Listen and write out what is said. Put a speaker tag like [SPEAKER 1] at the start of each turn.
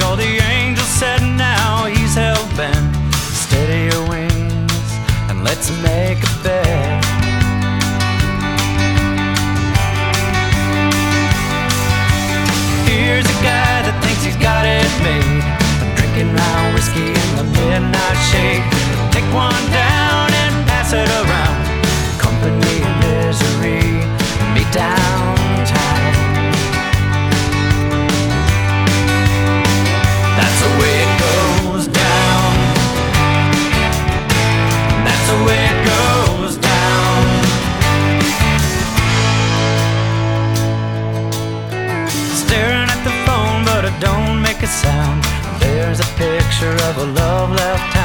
[SPEAKER 1] Oh, the angel said now he's hell-bent. Steady your wings and let's make a bet. Here's a guy that thinks he's got it made, drinking round whiskey in the midnight shade. Take one down and pass it around. Company and misery meet downtown. That's the way it goes down. That's the way it goes down. Staring at the phone, but it don't make a sound. There's a picture of a love left